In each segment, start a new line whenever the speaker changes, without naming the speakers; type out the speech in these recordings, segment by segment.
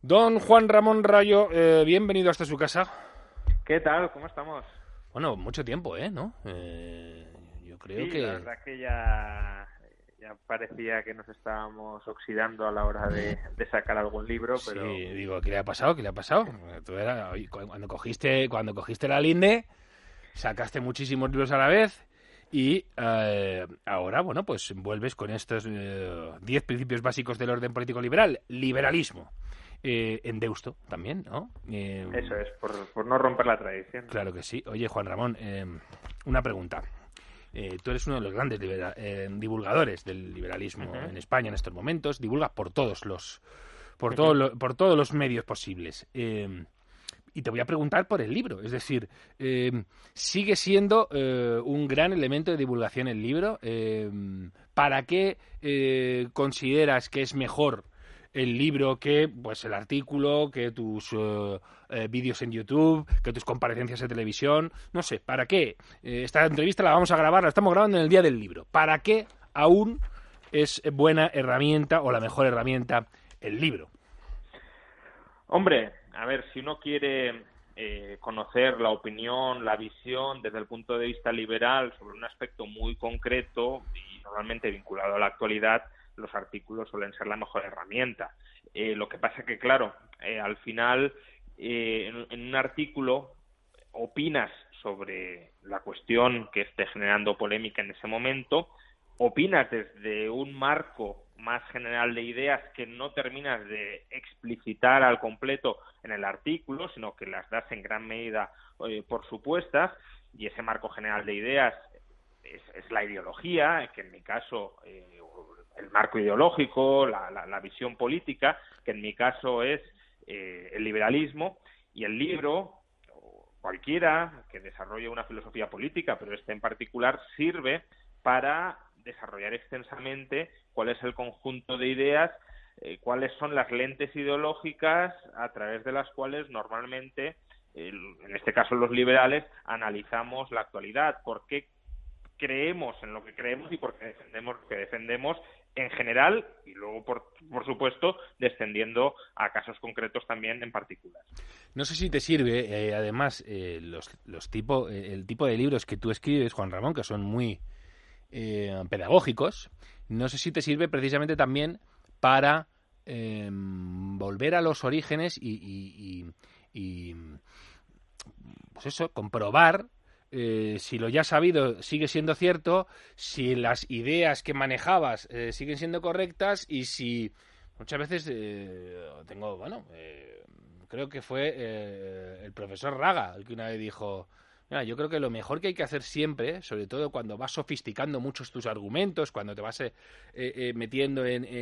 Don Juan Ramón Rayo, bienvenido hasta su casa.
¿Qué tal? ¿Cómo estamos?
Bueno, mucho tiempo, ¿no? Yo creo
Sí, la
que...
verdad que ya parecía que nos estábamos oxidando a la hora de sacar algún libro,
Sí,
pero
digo, ¿qué le ha pasado? ¿Qué le ha pasado? Oye, cuando cogiste la linde, sacaste muchísimos libros a la vez y ahora, bueno, pues vuelves con estos 10 principios básicos del orden político liberal. Liberalismo. En Deusto también, ¿no?
eso es, por no romper la tradición.
Claro que sí. Oye, Juan Ramón, una pregunta. Tú eres uno de los grandes divulgadores del liberalismo
Ujú.
en España en estos momentos. Divulgas por todos los
Ujú.
por todos los medios posibles. Y te voy a preguntar por el libro. Es decir, ¿sigue siendo un gran elemento de divulgación el libro? ¿Para qué consideras que es mejor el libro que pues el artículo, que tus vídeos en YouTube, que tus comparecencias en televisión? No sé, ¿para qué? Esta entrevista la vamos a grabar, la estamos grabando en el día del libro. ¿Para qué aún es buena herramienta o la mejor herramienta el libro?
Hombre, a ver, si uno quiere conocer la opinión, la visión desde el punto de vista liberal sobre un aspecto muy concreto y normalmente vinculado a la actualidad, los artículos suelen ser la mejor herramienta. Lo que pasa que, claro, al final en un artículo opinas sobre la cuestión que esté generando polémica en ese momento, opinas desde un marco más general de ideas que no terminas de explicitar al completo en el artículo, sino que las das en gran medida por supuestas, y ese marco general de ideas es la ideología, que en mi caso el marco ideológico, la visión política, que en mi caso es el liberalismo, y el libro cualquiera que desarrolle una filosofía política, pero este en particular sirve para desarrollar extensamente cuál es el conjunto de ideas, cuáles son las lentes ideológicas a través de las cuales normalmente, en este caso los liberales, analizamos la actualidad, por qué creemos en lo que creemos y por qué defendemos lo que defendemos en general y luego, por supuesto, descendiendo a casos concretos también en particular.
No sé si te sirve, además, el tipo de libros que tú escribes, Juan Ramón, que son muy pedagógicos, no sé si te sirve precisamente también para volver a los orígenes y pues eso, comprobar si lo ya sabido sigue siendo cierto, si las ideas que manejabas siguen siendo correctas y si muchas veces creo que fue el profesor Raga el que una vez dijo, mira, yo creo que lo mejor que hay que hacer siempre, sobre todo cuando vas sofisticando muchos tus argumentos, cuando te vas metiendo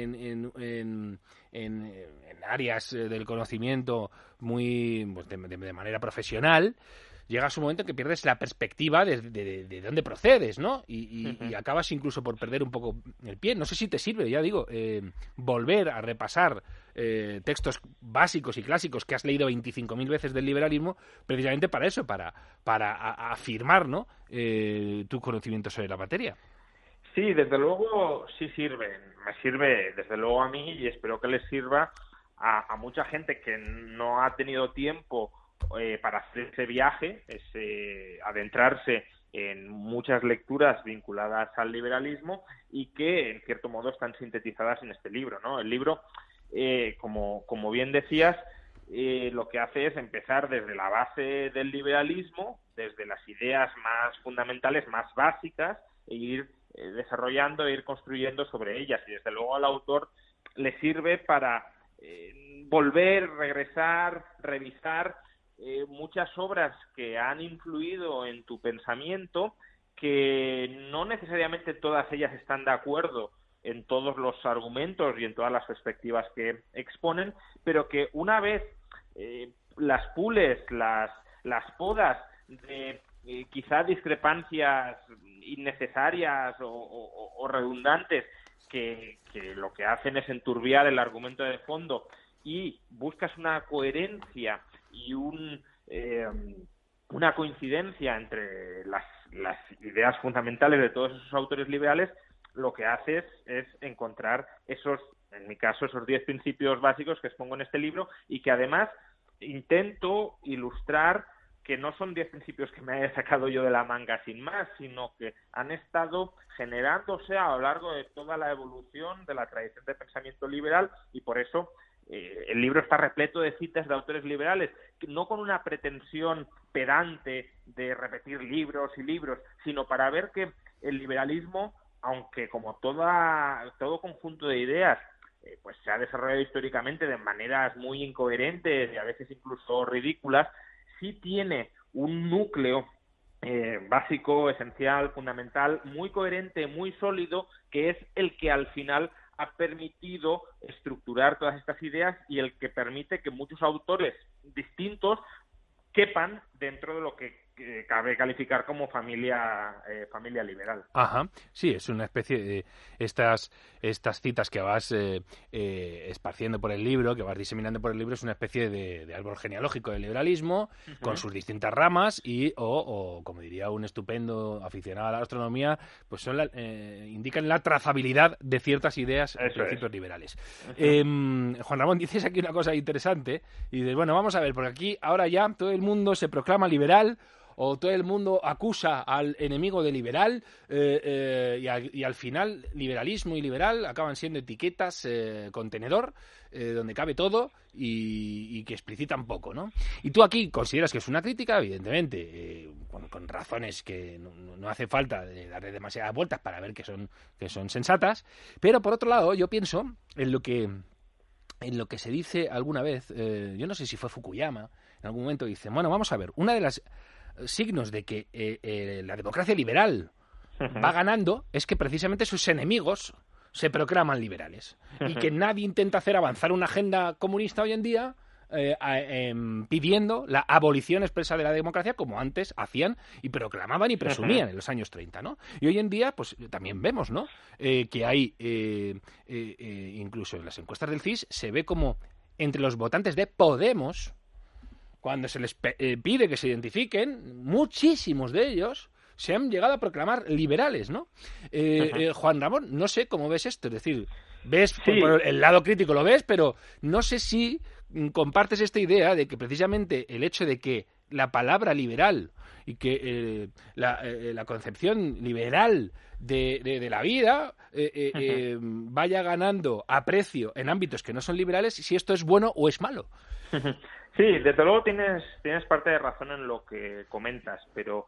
en áreas del conocimiento muy pues, de manera profesional, llegas un momento en que pierdes la perspectiva de dónde procedes, ¿no? Y acabas incluso por perder un poco el pie. No sé si te sirve, ya digo, volver a repasar textos básicos y clásicos que has leído 25.000 veces del liberalismo, precisamente para eso, para afirmar, ¿no? Tu conocimiento sobre la materia.
Sí, desde luego sí sirven. Me sirve desde luego a mí y espero que les sirva a mucha gente que no ha tenido tiempo para hacer ese viaje, ese adentrarse en muchas lecturas vinculadas al liberalismo y que en cierto modo están sintetizadas en este libro, ¿no? El libro, como bien decías, lo que hace es empezar desde la base del liberalismo, desde las ideas más fundamentales, más básicas, e ir desarrollando e ir construyendo sobre ellas. Y desde luego al autor le sirve para volver, regresar, revisar muchas obras que han influido en tu pensamiento, que no necesariamente todas ellas están de acuerdo en todos los argumentos y en todas las perspectivas que exponen, pero que una vez las pules, las podas de quizá discrepancias innecesarias o redundantes que lo que hacen es enturbiar el argumento de fondo y buscas una coherencia y una coincidencia entre las ideas fundamentales de todos esos autores liberales, lo que haces es encontrar esos en mi caso, esos 10 principios básicos que expongo en este libro y que además intento ilustrar que no son 10 principios que me haya sacado yo de la manga sin más, sino que han estado generándose a lo largo de toda la evolución de la tradición de pensamiento liberal y por eso el libro está repleto de citas de autores liberales, no con una pretensión pedante de repetir libros y libros, sino para ver que el liberalismo, aunque como todo conjunto de ideas, pues se ha desarrollado históricamente de maneras muy incoherentes y a veces incluso ridículas, sí tiene un núcleo básico, esencial, fundamental, muy coherente, muy sólido, que es el que al final ha permitido estructurar todas estas ideas y el que permite que muchos autores distintos quepan dentro de lo que cabe calificar como familia liberal.
Ajá, sí, es una especie de estas citas que vas esparciendo por el libro, que vas diseminando por el libro, es una especie de árbol genealógico del liberalismo, con sus distintas ramas o como diría un estupendo aficionado a la astronomía, pues indican la trazabilidad de ciertas ideas y principios liberales. Juan Ramón, dices aquí una cosa interesante y dices, bueno, vamos a ver, porque aquí ahora ya todo el mundo se proclama liberal o todo el mundo acusa al enemigo de liberal y al final liberalismo y liberal acaban siendo etiquetas contenedor donde cabe todo y que explicitan poco, ¿no? Y tú aquí consideras que es una crítica, evidentemente, con razones que no hace falta de darle demasiadas vueltas para ver que son sensatas, pero por otro lado yo pienso en lo que se dice alguna vez, yo no sé si fue Fukuyama, en algún momento dice, bueno, vamos a ver, una de las signos de que la democracia liberal va ganando es que precisamente sus enemigos se proclaman liberales y que nadie intenta hacer avanzar una agenda comunista hoy en día pidiendo la abolición expresa de la democracia como antes hacían y proclamaban y presumían en los años 30, ¿no? Y hoy en día pues también vemos, ¿no? Que hay incluso en las encuestas del CIS se ve como entre los votantes de Podemos, cuando se les pide que se identifiquen, muchísimos de ellos se han llegado a proclamar liberales, ¿no? Juan Ramón, no sé cómo ves esto, es decir, ves sí, por el lado crítico lo ves, pero no sé si compartes esta idea de que precisamente el hecho de que la palabra liberal y que la concepción liberal de la vida vaya ganando aprecio en ámbitos que no son liberales, si esto es bueno o es malo.
Sí, desde luego tienes parte de razón en lo que comentas, pero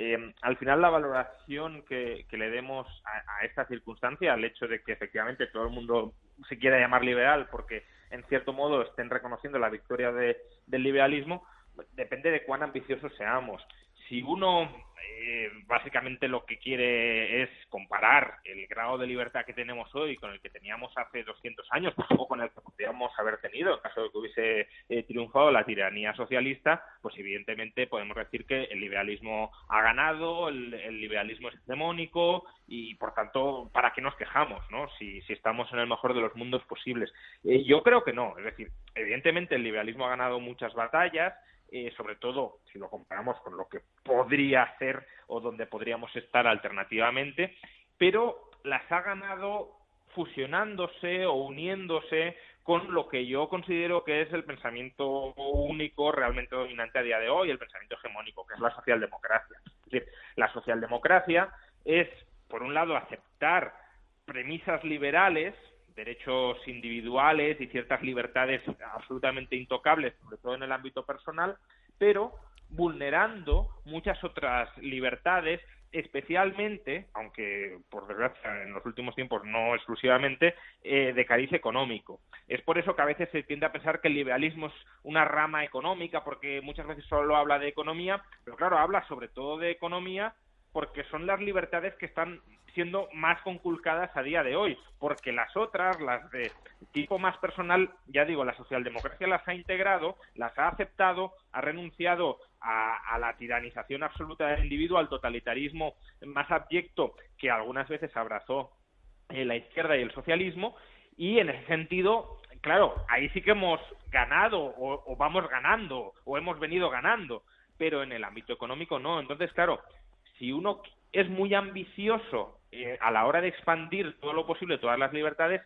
al final la valoración que le demos a esta circunstancia, al hecho de que efectivamente todo el mundo se quiera llamar liberal porque en cierto modo estén reconociendo la victoria del liberalismo, depende de cuán ambiciosos seamos. Si uno básicamente lo que quiere es comparar el grado de libertad que tenemos hoy con el que teníamos hace 200 años o con el que podríamos haber tenido en caso de que hubiese triunfado la tiranía socialista, pues evidentemente podemos decir que el liberalismo ha ganado, el liberalismo es hegemónico y por tanto, ¿para qué nos quejamos, no? Si estamos en el mejor de los mundos posibles. Yo creo que no, es decir, evidentemente el liberalismo ha ganado muchas batallas, sobre todo si lo comparamos con lo que podría ser o donde podríamos estar alternativamente, pero las ha ganado fusionándose o uniéndose con lo que yo considero que es el pensamiento único realmente dominante a día de hoy, el pensamiento hegemónico, que es la socialdemocracia. Es decir, la socialdemocracia es, por un lado, aceptar premisas liberales, derechos individuales y ciertas libertades absolutamente intocables, sobre todo en el ámbito personal, pero vulnerando muchas otras libertades, especialmente, aunque por desgracia en los últimos tiempos no exclusivamente, de cariz económico. Es por eso que a veces se tiende a pensar que el liberalismo es una rama económica, porque muchas veces solo habla de economía, pero claro, habla sobre todo de economía porque son las libertades que están siendo más conculcadas a día de hoy, porque las otras, las de tipo más personal, ya digo, la socialdemocracia las ha integrado, las ha aceptado, ha renunciado a la tiranización absoluta del individuo, al totalitarismo más abyecto que algunas veces abrazó la izquierda y el socialismo, y en ese sentido, claro, ahí sí que hemos ganado o vamos ganando o hemos venido ganando, pero en el ámbito económico no. Entonces, claro, si uno es muy ambicioso a la hora de expandir todo lo posible, todas las libertades,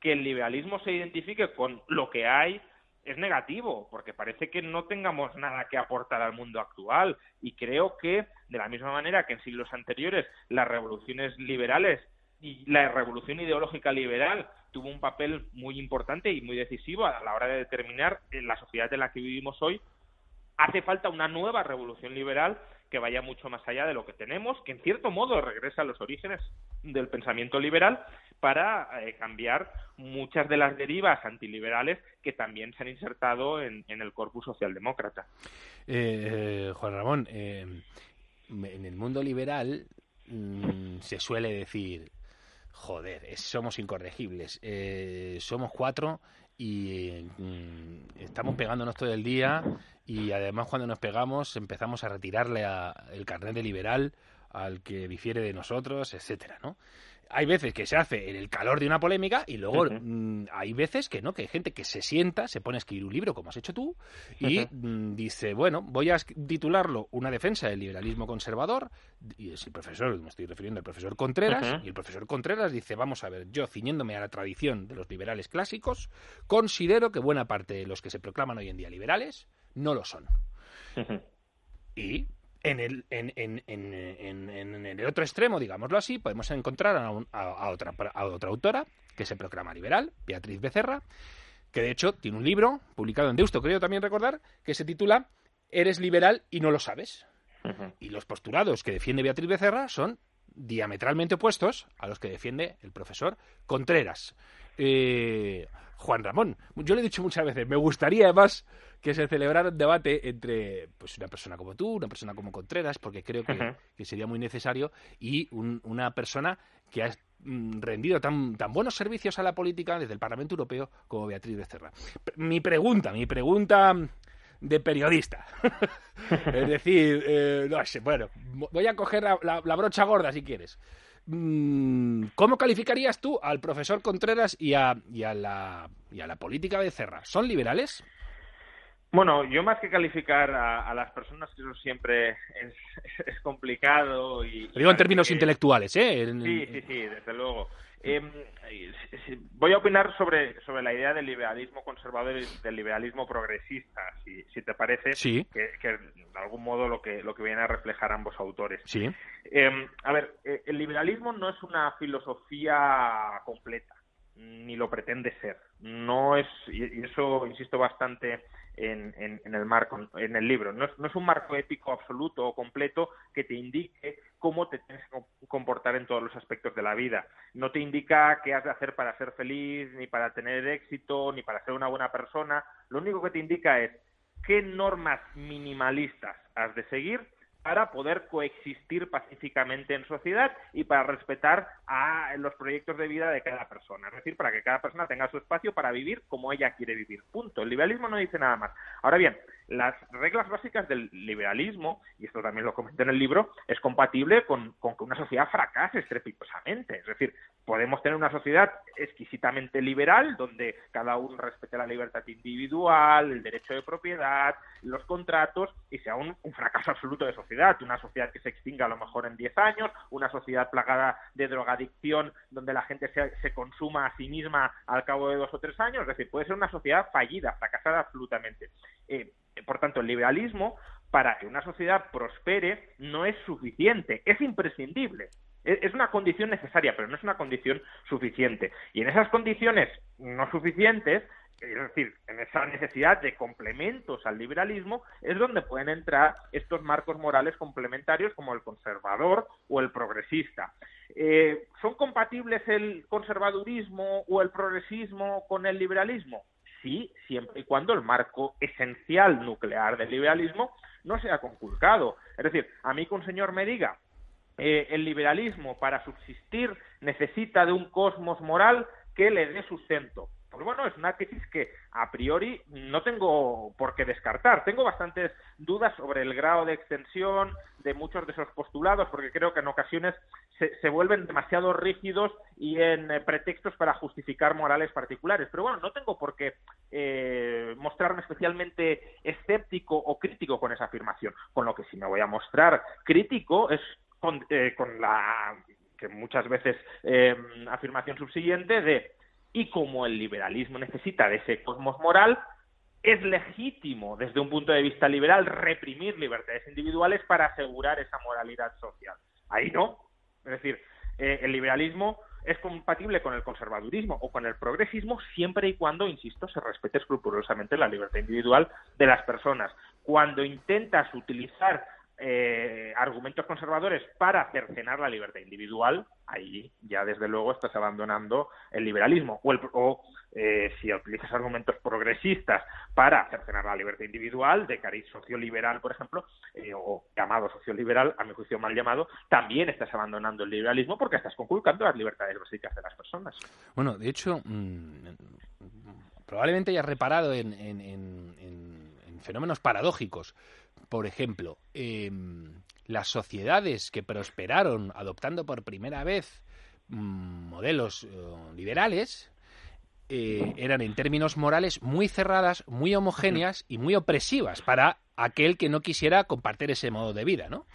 que el liberalismo se identifique con lo que hay es negativo, porque parece que no tengamos nada que aportar al mundo actual. Y creo que, de la misma manera que en siglos anteriores las revoluciones liberales y la revolución ideológica liberal tuvo un papel muy importante y muy decisivo a la hora de determinar la sociedad en la que vivimos hoy, hace falta una nueva revolución liberal que vaya mucho más allá de lo que tenemos, que en cierto modo regresa a los orígenes del pensamiento liberal para cambiar muchas de las derivas antiliberales que también se han insertado en el corpus socialdemócrata.
Juan Ramón, en el mundo liberal se suele decir, joder, somos incorregibles, somos 4 y estamos pegándonos todo el día, y además cuando nos pegamos empezamos a retirarle el carnet de liberal al que difiere de nosotros, etcétera, ¿no? Hay veces que se hace en el calor de una polémica y luego hay veces que no, que hay gente que se sienta, se pone a escribir un libro como has hecho tú y dice, bueno, voy a titularlo Una defensa del liberalismo conservador, y es el profesor, me estoy refiriendo al profesor Contreras, y el profesor Contreras dice, vamos a ver, yo ciñéndome a la tradición de los liberales clásicos, considero que buena parte de los que se proclaman hoy en día liberales no lo son. Y en el otro extremo, digámoslo así, podemos encontrar a otra autora que se proclama liberal, Beatriz Becerra, que de hecho tiene un libro publicado en Deusto, creo también recordar, que se titula Eres liberal y no lo sabes. Y los postulados que defiende Beatriz Becerra son diametralmente opuestos a los que defiende el profesor Contreras. Juan Ramón, yo le he dicho muchas veces, me gustaría además que se celebrara un debate entre pues una persona como tú, una persona como Contreras, porque creo que sería muy necesario, y una persona que ha rendido tan buenos servicios a la política desde el Parlamento Europeo como Beatriz Becerra. Mi pregunta de periodista. Es decir, no sé, bueno, voy a coger la brocha gorda si quieres. ¿Cómo calificarías tú al profesor Contreras y a la política Becerra? ¿Son liberales?
Bueno, yo más que calificar a las personas, que eso siempre es complicado. Lo
digo en términos intelectuales, ¿eh?
Sí, desde luego. Voy a opinar sobre la idea del liberalismo conservador y del liberalismo progresista, si te parece,
sí.
que de algún modo lo que viene a reflejar ambos autores.
Sí.
A ver, el liberalismo no es una filosofía completa, ni lo pretende ser. No es, y eso insisto bastante en el marco, en el libro, no es un marco ético absoluto o completo que te indique cómo te tienes que comportar en todos los aspectos de la vida. No te indica qué has de hacer para ser feliz, ni para tener éxito, ni para ser una buena persona. Lo único que te indica es qué normas minimalistas has de seguir para poder coexistir pacíficamente en sociedad y para respetar a los proyectos de vida de cada persona. Es decir, para que cada persona tenga su espacio para vivir como ella quiere vivir. Punto. El liberalismo no dice nada más. Ahora bien, las reglas básicas del liberalismo, y esto también lo comenté en el libro, es compatible con que una sociedad fracase estrepitosamente. Es decir, podemos tener una sociedad exquisitamente liberal, donde cada uno respete la libertad individual, el derecho de propiedad, los contratos, y sea un fracaso absoluto de sociedad. Una sociedad que se extinga a lo mejor en 10 años, una sociedad plagada de drogadicción, donde la gente se consuma a sí misma al cabo de 2 o 3 años. Es decir, puede ser una sociedad fallida, fracasada absolutamente. Por tanto, el liberalismo, para que una sociedad prospere, no es suficiente, es imprescindible. Es una condición necesaria, pero no es una condición suficiente. Y en esas condiciones no suficientes, es decir, en esa necesidad de complementos al liberalismo, es donde pueden entrar estos marcos morales complementarios como el conservador o el progresista. ¿Son compatibles el conservadurismo o el progresismo con el liberalismo? Sí, siempre y cuando el marco esencial nuclear del liberalismo no sea conculcado. Es decir, a mí que un señor me diga el liberalismo para subsistir necesita de un cosmos moral que le dé sustento. Pues bueno, es una tesis que a priori no tengo por qué descartar. Tengo bastantes dudas sobre el grado de extensión de muchos de esos postulados, porque creo que en ocasiones se vuelven demasiado rígidos y en pretextos para justificar morales particulares. Pero bueno, no tengo por qué mostrarme especialmente escéptico o crítico con esa afirmación. Con lo que sí me voy a mostrar crítico es con la que muchas veces afirmación subsiguiente de Y como el liberalismo necesita de ese cosmos moral, es legítimo desde un punto de vista liberal reprimir libertades individuales para asegurar esa moralidad social. Ahí no. Es decir, el liberalismo es compatible con el conservadurismo o con el progresismo siempre y cuando, insisto, se respete escrupulosamente la libertad individual de las personas. Cuando intentas utilizar argumentos conservadores para cercenar la libertad individual, ahí ya desde luego estás abandonando el liberalismo. Si utilizas argumentos progresistas para cercenar la libertad individual, de cariz socioliberal, por ejemplo, o llamado socioliberal, a mi juicio mal llamado, también estás abandonando el liberalismo porque estás conculcando las libertades básicas de las personas.
Bueno, de hecho, probablemente hayas reparado en fenómenos paradójicos. Por ejemplo, las sociedades que prosperaron adoptando por primera vez modelos liberales eran en términos morales muy cerradas, muy homogéneas y muy opresivas para aquel que no quisiera compartir ese modo de vida, ¿no?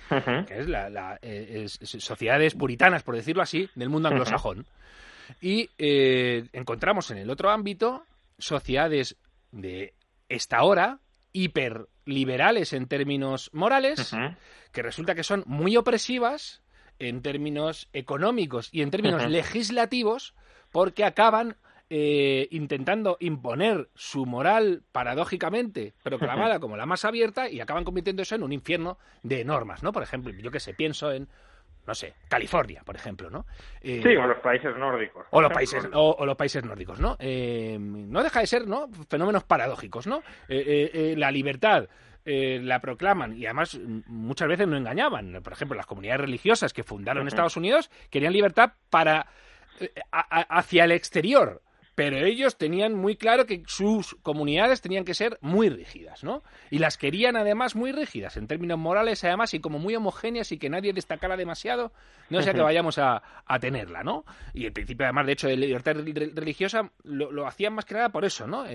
Que es sociedades puritanas, por decirlo así, del mundo anglosajón. Y encontramos en el otro ámbito sociedades de esta hora hiperliberales en términos morales, que resulta que son muy opresivas en términos económicos y en términos legislativos, porque acaban intentando imponer su moral paradójicamente proclamada como la más abierta y acaban convirtiendo eso en un infierno de normas, ¿no? Por ejemplo, yo que sé, pienso en, no sé, California, por ejemplo, ¿no?
Sí, o los países nórdicos.
O los países nórdicos, ¿no? No deja de ser, ¿no?, fenómenos paradójicos, ¿no? La libertad la proclaman y además muchas veces no engañaban. Por ejemplo, las comunidades religiosas que fundaron Estados Unidos querían libertad para hacia el exterior, pero ellos tenían muy claro que sus comunidades tenían que ser muy rígidas, ¿no? Y las querían además muy rígidas, en términos morales además, y como muy homogéneas y que nadie destacara demasiado, no sea que vayamos a tenerla, ¿no? Y el principio además, de hecho, de libertad religiosa lo hacían más que nada por eso, ¿no?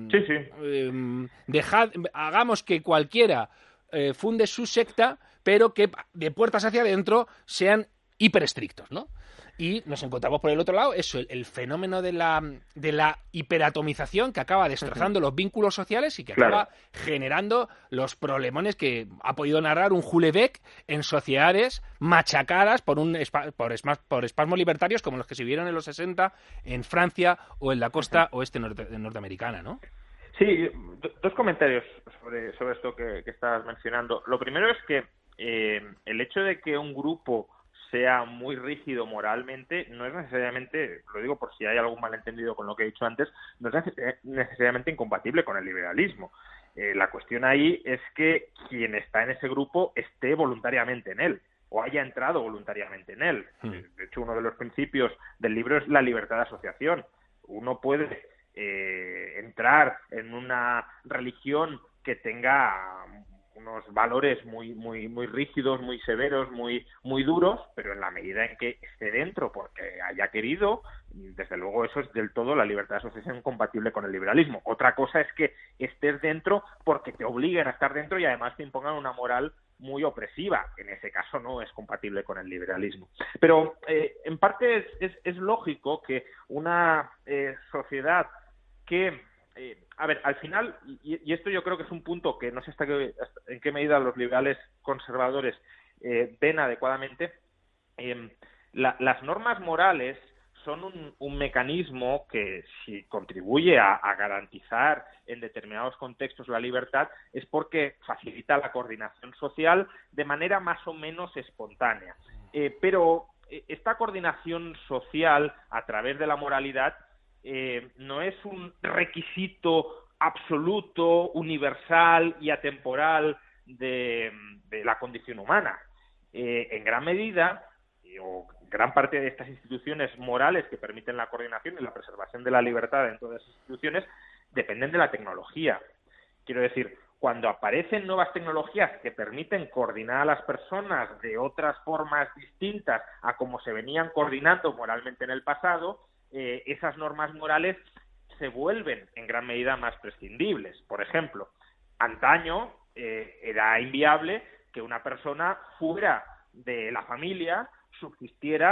Hagamos que cualquiera funde su secta, pero que de puertas hacia adentro sean hiper estrictos, ¿no? Y nos encontramos por el otro lado eso, el fenómeno de la hiperatomización que acaba destrozando los vínculos sociales y que acaba generando los problemones que ha podido narrar un Houellebecq en sociedades machacadas por espasmos libertarios como los que se vieron en los 60 en Francia o en la costa oeste norteamericana, ¿no?
Sí, dos comentarios sobre esto que estabas mencionando. Lo primero es que el hecho de que un grupo sea muy rígido moralmente no es necesariamente, lo digo por si hay algún malentendido con lo que he dicho antes, no es necesariamente incompatible con el liberalismo. La cuestión ahí es que quien está en ese grupo esté voluntariamente en él o haya entrado voluntariamente en él. De hecho, uno de los principios del libro es la libertad de asociación. Uno puede entrar en una religión que tenga unos valores muy rígidos, muy severos, muy duros, pero en la medida en que esté dentro porque haya querido, desde luego eso es del todo la libertad de asociación compatible con el liberalismo. Otra cosa es que estés dentro porque te obliguen a estar dentro y además te impongan una moral muy opresiva. En ese caso no es compatible con el liberalismo. Pero en parte es lógico que una sociedad que a ver, al final, y esto yo creo que es un punto que no sé en qué medida los liberales conservadores ven adecuadamente, las normas morales son un mecanismo que si contribuye a garantizar en determinados contextos la libertad es porque facilita la coordinación social de manera más o menos espontánea. Pero esta coordinación social a través de la moralidad no es un requisito absoluto, universal y atemporal de la condición humana. En gran medida, o gran parte de estas instituciones morales que permiten la coordinación y la preservación de la libertad en todas las instituciones dependen de la tecnología. Quiero decir, cuando aparecen nuevas tecnologías que permiten coordinar a las personas de otras formas distintas a como se venían coordinando moralmente en el pasado, esas normas morales se vuelven en gran medida más prescindibles. Por ejemplo, antaño era inviable que una persona fuera de la familia subsistiera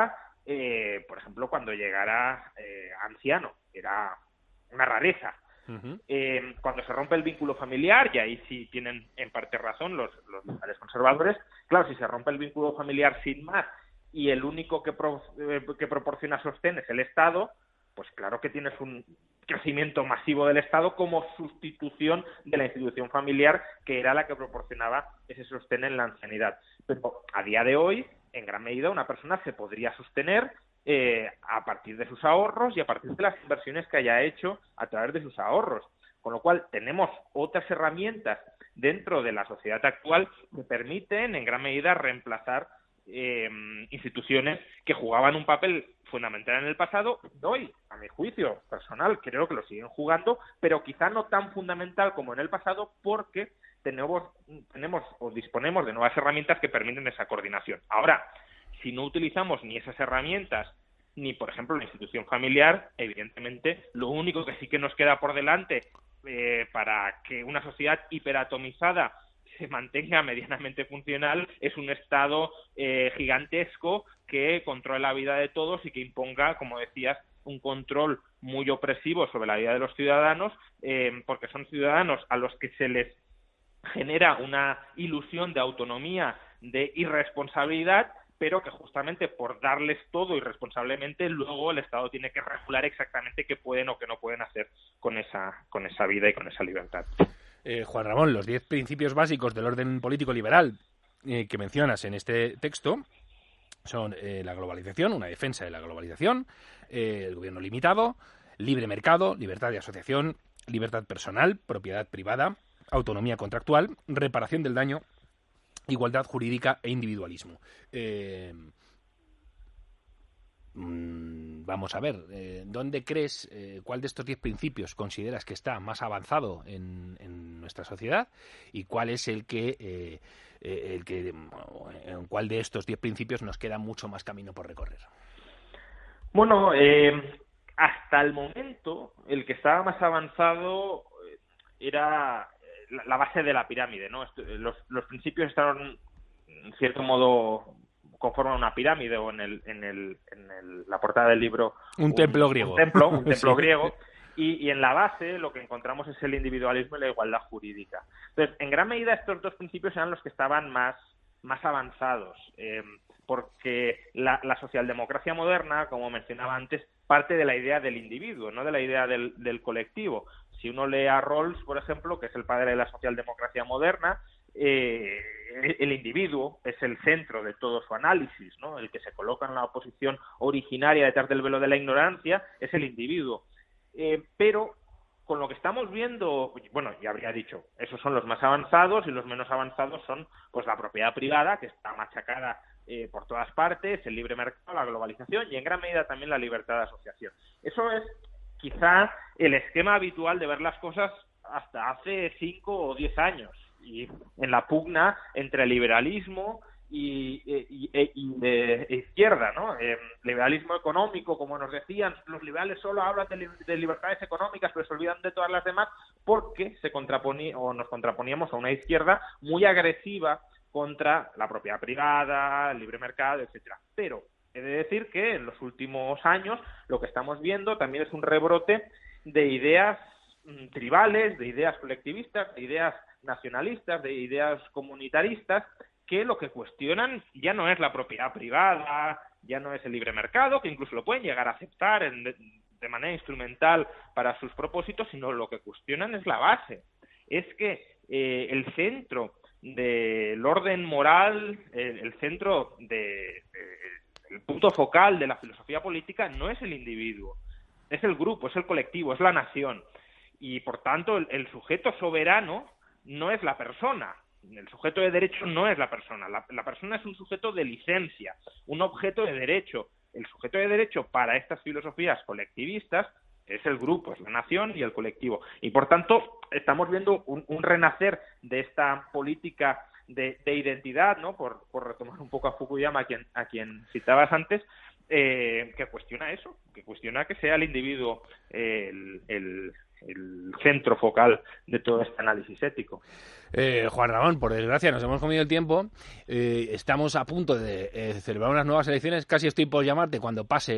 por ejemplo, cuando llegara anciano, era una rareza.
Ujú.
Cuando se rompe el vínculo familiar, y ahí sí tienen en parte razón los liberales conservadores, claro, si se rompe el vínculo familiar sin más y el único que proporciona sostén es el Estado, pues claro que tienes un crecimiento masivo del Estado como sustitución de la institución familiar, que era la que proporcionaba ese sostén en la ancianidad. Pero a día de hoy, en gran medida, una persona se podría sostener a partir de sus ahorros y a partir de las inversiones que haya hecho a través de sus ahorros. Con lo cual, tenemos otras herramientas dentro de la sociedad actual que permiten, en gran medida, reemplazar instituciones que jugaban un papel fundamental en el pasado. Hoy, a mi juicio personal, creo que lo siguen jugando, pero quizá no tan fundamental como en el pasado, porque tenemos o disponemos de nuevas herramientas que permiten esa coordinación. Ahora, si no utilizamos ni esas herramientas, ni, por ejemplo, la institución familiar, evidentemente, lo único que sí que nos queda por delante para que una sociedad hiperatomizada se mantenga medianamente funcional es un Estado gigantesco que controle la vida de todos y que imponga, como decías, un control muy opresivo sobre la vida de los ciudadanos, porque son ciudadanos a los que se les genera una ilusión de autonomía, de irresponsabilidad, pero que justamente por darles todo irresponsablemente, luego el Estado tiene que regular exactamente qué pueden o qué no pueden hacer con esa vida y con esa libertad.
Juan Ramón, los 10 principios básicos del orden político liberal que mencionas en este texto son la globalización, una defensa de la globalización, el gobierno limitado, libre mercado, libertad de asociación, libertad personal, propiedad privada, autonomía contractual, reparación del daño, igualdad jurídica e individualismo. Vamos a ver, ¿dónde crees, cuál de estos 10 principios consideras que está más avanzado en nuestra sociedad y cuál es en cuál de estos 10 principios nos queda mucho más camino por recorrer?
Bueno, hasta el momento el que estaba más avanzado era la base de la pirámide, ¿no? Los principios estaban, en cierto modo, conforman una pirámide, o en la portada del libro
un templo griego.
Un templo
Sí.
griego, y en la base lo que encontramos es el individualismo y la igualdad jurídica. Entonces, en gran medida estos dos principios eran los que estaban más avanzados, porque la socialdemocracia moderna, como mencionaba antes, parte de la idea del individuo, no de la idea del colectivo. Si uno lee a Rawls, por ejemplo, que es el padre de la socialdemocracia moderna, el individuo es el centro de todo su análisis, ¿no? El que se coloca en la posición originaria detrás del velo de la ignorancia es el individuo. Pero con lo que estamos viendo, bueno, ya habría dicho, esos son los más avanzados, y los menos avanzados son pues la propiedad privada, que está machacada por todas partes, el libre mercado, la globalización y en gran medida también la libertad de asociación. Eso es quizá el esquema habitual de ver las cosas hasta hace 5 o 10 años, y en la pugna entre liberalismo y de izquierda, ¿no? Liberalismo económico, como nos decían, los liberales solo hablan de libertades económicas, pero se olvidan de todas las demás, porque nos contraponíamos a una izquierda muy agresiva contra la propiedad privada, el libre mercado, etcétera. Pero he de decir que en los últimos años lo que estamos viendo también es un rebrote de ideas tribales, de ideas colectivistas, de ideas nacionalistas, de ideas comunitaristas, que lo que cuestionan ya no es la propiedad privada, ya no es el libre mercado, que incluso lo pueden llegar a aceptar de manera instrumental para sus propósitos, sino lo que cuestionan es la base. Es que el centro del orden moral, el centro el punto focal de la filosofía política no es el individuo, es el grupo, es el colectivo, es la nación. Y por tanto el sujeto soberano no es la persona. El sujeto de derecho no es la persona. La persona es un sujeto de licencia, un objeto de derecho. El sujeto de derecho para estas filosofías colectivistas es el grupo, es la nación y el colectivo. Y por tanto estamos viendo un renacer de esta política de identidad, ¿no? Por retomar un poco a Fukuyama, a quien citabas antes, que cuestiona eso, que cuestiona que sea el individuo el centro focal de todo este análisis ético.
Juan Ramón, por desgracia nos hemos comido el tiempo, estamos a punto de celebrar unas nuevas elecciones, casi estoy por llamarte cuando pase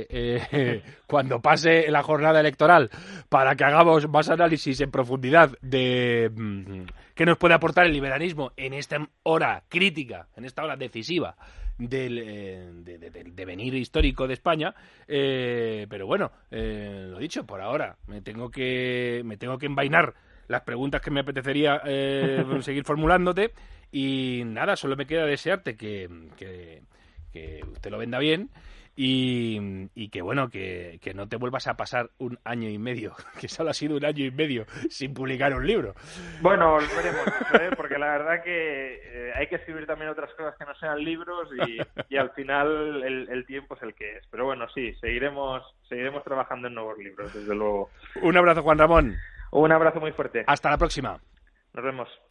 la jornada electoral para que hagamos más análisis en profundidad de qué nos puede aportar el liberalismo en esta hora crítica, en esta hora decisiva del devenir histórico de España, pero bueno, lo dicho, por ahora me tengo que envainar las preguntas que me apetecería seguir formulándote, y nada, solo me queda desearte que usted lo venda bien y que bueno, que no te vuelvas a pasar un año y medio, que solo ha sido un año y medio sin publicar un libro.
Bueno, lo veremos, porque la verdad que hay que escribir también otras cosas que no sean libros y al final el tiempo es el que es. Pero bueno, sí, seguiremos trabajando en nuevos libros, desde luego.
Un abrazo, Juan Ramón.
Un abrazo muy fuerte.
Hasta la próxima.
Nos vemos.